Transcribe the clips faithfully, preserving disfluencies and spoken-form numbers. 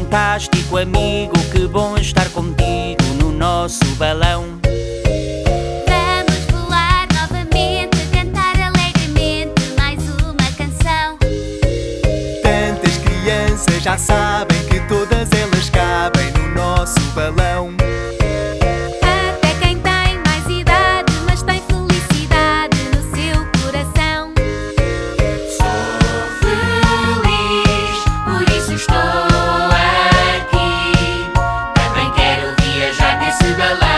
fantástico amigo, que bom estar contigo no nosso balão. Vamos voar novamente, cantar alegremente mais uma canção. Tantas crianças já sabem que todas elas cabem no nosso balão. Até quem tem mais idade, mas tem felicidade no seu coração. Sou feliz, por isso estou aqui. Também quero viajar nesse balão.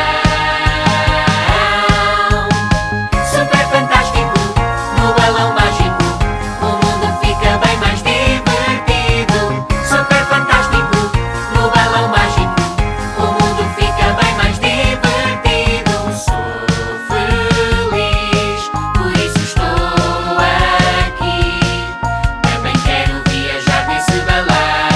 Super fantástico, no balão mágico, o mundo fica bem mais divertido. Super fantástico, no balão mágico, o mundo fica bem mais divertido. Sou feliz, por isso estou aqui. Também quero viajar nesse balão.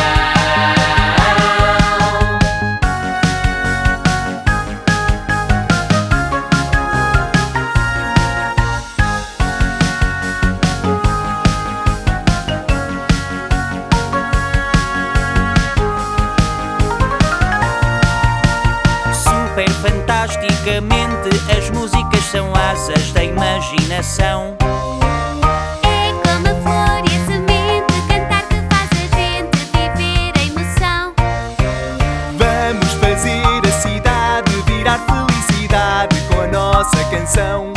Super fantasticamente, as músicas são asas da imaginação. É como a flor e a semente, cantar que faz a gente viver a emoção. Vamos fazer a cidade virar felicidade com a nossa canção.